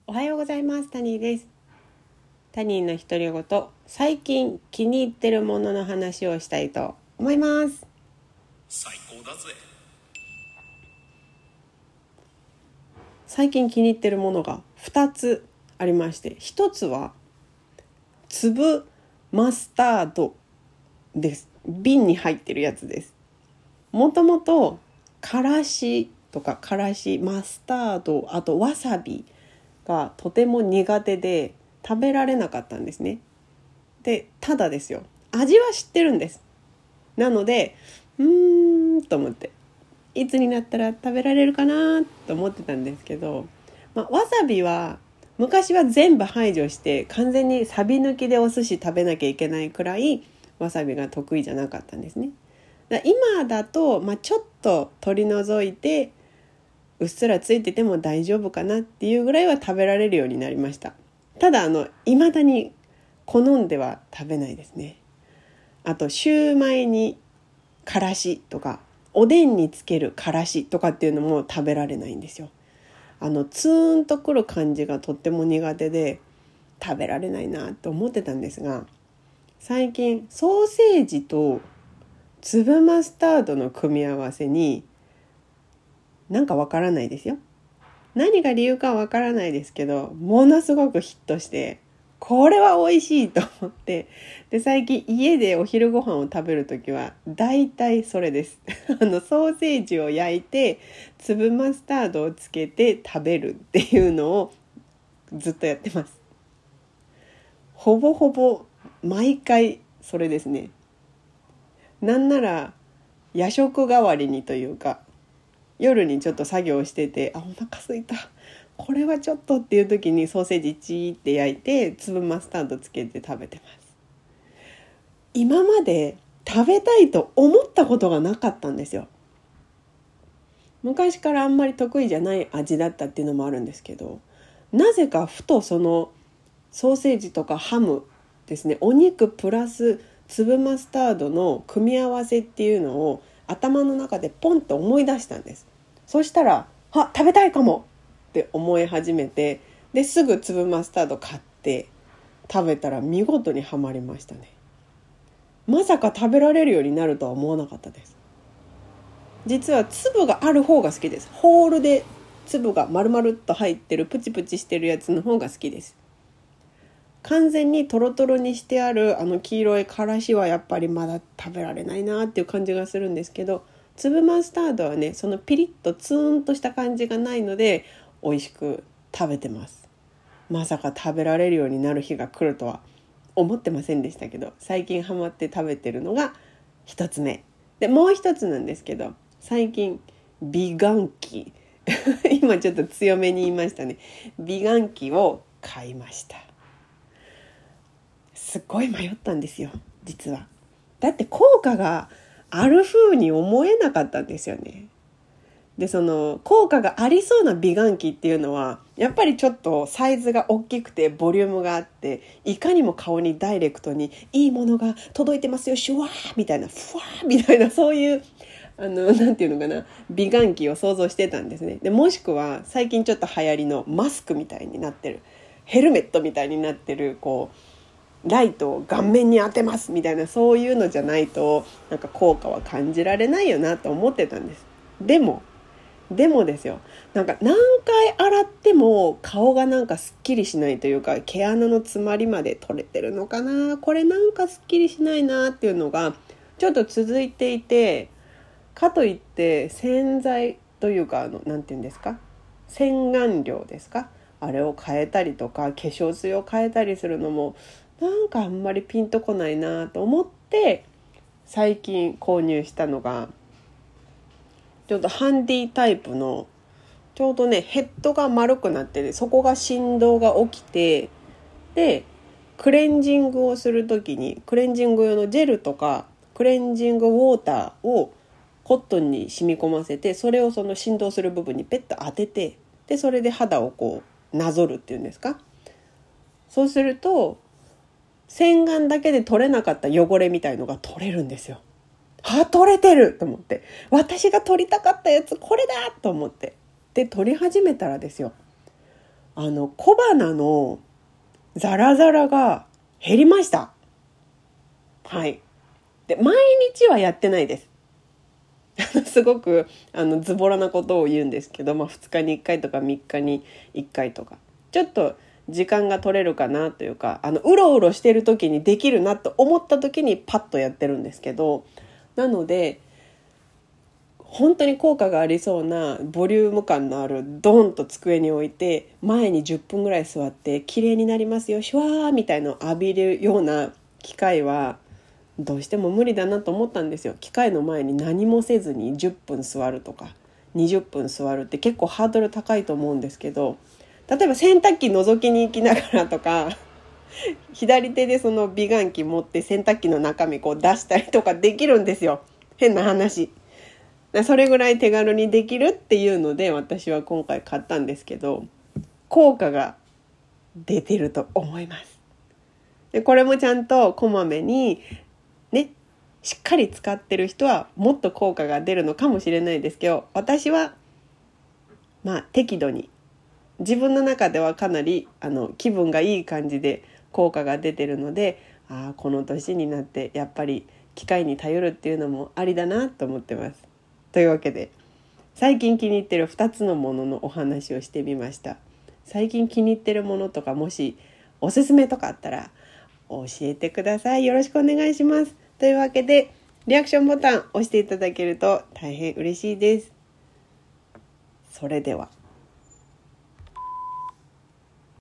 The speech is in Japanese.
おはようございます。タニーです。タニーの独り言、最近気に入ってるものの話をしたいと思います。 最高だぜ。 最近気に入ってるものが2つありまして、1つは粒マスタードです。瓶に入ってるやつです。もともとからしとかからし、マスタード、あとわさびがとても苦手で食べられなかったんですね。で、ただですよ、味は知ってるんです。なのでと思って、いつになったら食べられるかなと思ってたんですけど、わさびは昔は全部排除して完全にサビ抜きでお寿司食べなきゃいけないくらいわさびが得意じゃなかったんですね。今だと、ちょっと取り除いてうっすらついてても大丈夫かなっていうぐらいは食べられるようになりました。ただ未だに好んでは食べないですね。あとシューマイにからしとかおでんにつけるからしとかっていうのも食べられないんですよ。ツーンとくる感じがとっても苦手で食べられないなと思ってたんですが、最近ソーセージと粒マスタードの組み合わせになんかわからないですよ。何が理由かわからないですけど、ものすごくヒットして、これは美味しいと思って、で最近家でお昼ご飯を食べるときは大体それですソーセージを焼いて粒マスタードをつけて食べるっていうのをずっとやってます。ほぼほぼ毎回それですね。なんなら夜食代わりにというか、夜にちょっと作業してて、お腹すいた、これはちょっとっていう時にソーセージチーって焼いて粒マスタードつけて食べてます。今まで食べたいと思ったことがなかったんですよ。昔からあんまり得意じゃない味だったっていうのもあるんですけど、なぜかふとそのソーセージとかハムですね、お肉プラス粒マスタードの組み合わせっていうのを頭の中でポンと思い出したんです。そしたら食べたいかもって思い始めて、ですぐ粒マスタード買って食べたら見事にはまりましたね。まさか食べられるようになるとは思わなかったです。実は粒がある方が好きです。ホールで粒が丸々っと入ってるプチプチしてるやつの方が好きです。完全にトロトロにしてある黄色いからしはやっぱりまだ食べられないなっていう感じがするんですけど、粒マスタードはね、そのピリッとツーンとした感じがないので美味しく食べてます。まさか食べられるようになる日が来るとは思ってませんでしたけど、最近ハマって食べてるのが一つ目で、もう一つなんですけど、最近美顔器今ちょっと強めに言いましたね。美顔器を買いました。すっごい迷ったんですよ、実は。だって効果がある風に思えなかったんですよね。で、その効果がありそうな美顔器っていうのはやっぱりちょっとサイズが大きくてボリュームがあって、いかにも顔にダイレクトにいいものが届いてますよ、シュワーみたいな、フワーみたいな、そういうなんていうのかな、美顔器を想像してたんですね。でもしくは最近ちょっと流行りのマスクみたいになってる、ヘルメットみたいになってる、ライトを顔面に当てますみたいな、そういうのじゃないとなんか効果は感じられないよなと思ってたんです。でもですよ、なんか何回洗っても顔がなんかすっきりしないというか、毛穴の詰まりまで取れてるのかな、これなんかすっきりしないなっていうのがちょっと続いていて、かといって洗剤というかなんていうんですか、洗顔料ですか、あれを変えたりとか化粧水を変えたりするのもなんかあんまりピンとこないなと思って、最近購入したのがちょっとハンディタイプの、ちょうどねヘッドが丸くなってて、そこが振動が起きて、でクレンジングをするときにクレンジング用のジェルとかクレンジングウォーターをコットンに染み込ませて、それをその振動する部分にペッと当てて、でそれで肌をなぞるっていうんですか。そうすると洗顔だけで取れなかった汚れみたいのが取れるんですよ。取れてると思って、私が取りたかったやつこれだと思って、で取り始めたらですよ、 小鼻のザラザラが減りました。はい。で、毎日はやってないです。すごくズボラなことを言うんですけど、2日に1回とか3日に1回とかちょっと時間が取れるかなというか、うろうろしてる時にできるなと思った時にパッとやってるんですけど、なので本当に効果がありそうなボリューム感のあるドンと机に置いて前に10分ぐらい座って綺麗になりますよシュワーみたいのを浴びるような機会はどうしても無理だなと思ったんですよ。機械の前に何もせずに10分座るとか20分座るって結構ハードル高いと思うんですけど、例えば洗濯機覗きに行きながらとか左手でその美顔器持って洗濯機の中身こう出したりとかできるんですよ。変な話。それぐらい手軽にできるっていうので私は今回買ったんですけど、効果が出てると思います。でこれもちゃんとこまめにね、しっかり使ってる人はもっと効果が出るのかもしれないですけど、私は適度に自分の中ではかなり気分がいい感じで効果が出てるので、この年になってやっぱり機械に頼るっていうのもありだなと思ってます。というわけで最近気に入ってる2つのもののお話をしてみました。最近気に入ってるものとかもしおすすめとかあったら教えてください。よろしくお願いします。というわけでリアクションボタン押していただけると大変嬉しいです。それでは。